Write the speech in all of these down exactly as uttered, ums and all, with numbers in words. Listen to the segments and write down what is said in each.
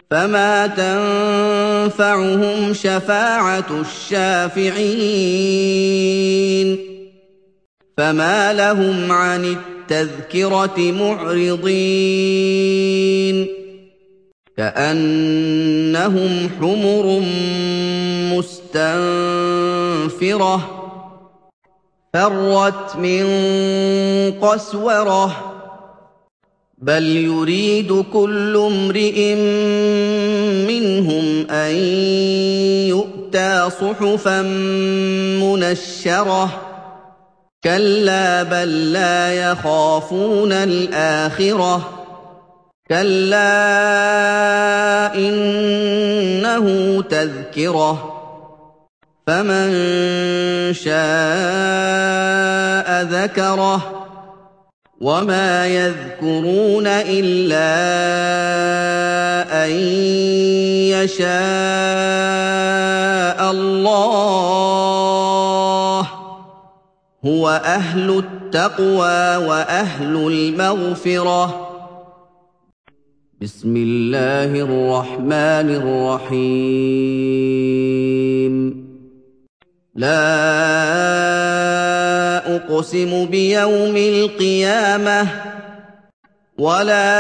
فما تنفعهم شفاعة الشافعين فما لهم عن التذكرة معرضين كأنهم حمر مستنفرة فرت من قسورة بل يريد كل امرئ منهم أن يؤتى صحفا منشرة كلا بل لا يخافون الآخرة كلا إنه تذكرة فمن شاء ذكره وما يذكرون إلا أن يشاء الله هو أهل التقوى وأهل المغفرة بسم الله الرحمن الرحيم لا أقسم بيوم القيامة ولا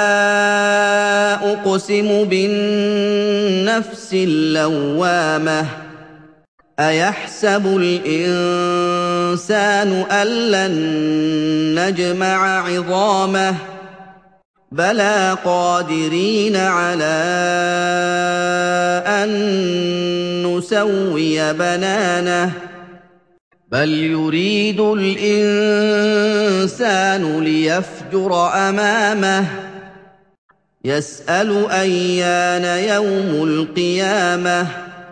أقسم بالنفس اللوامة أيحسب الإنسان أن لن نجمع عظامه بلى قادرين على أن نسوي بنانه بل يريد الإنسان ليفجر أمامه يسأل أيان يوم القيامة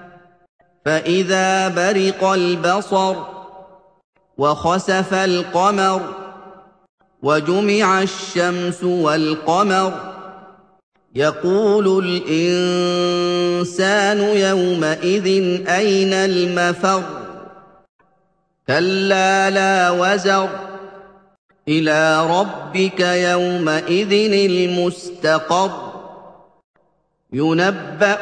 فإذا برق البصر وخسف القمر وجمع الشمس والقمر يقول الإنسان يومئذ أين المفر كلا لا وزر إلى ربك يومئذ المستقر ينبأ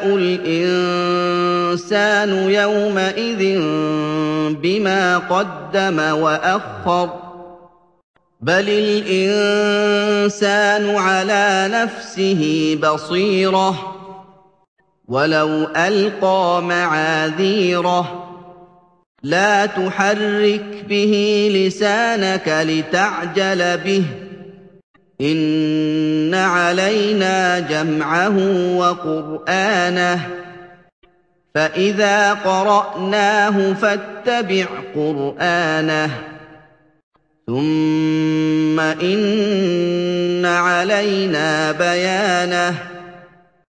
الإنسان يومئذ بما قدم وأخر بل الإنسان على نفسه بصيرة ولو ألقى معاذيره لا تحرك به لسانك لتعجل به إن علينا جمعه وقرآنه فإذا قرأناه فاتبع قرآنه ثم إن علينا بيانه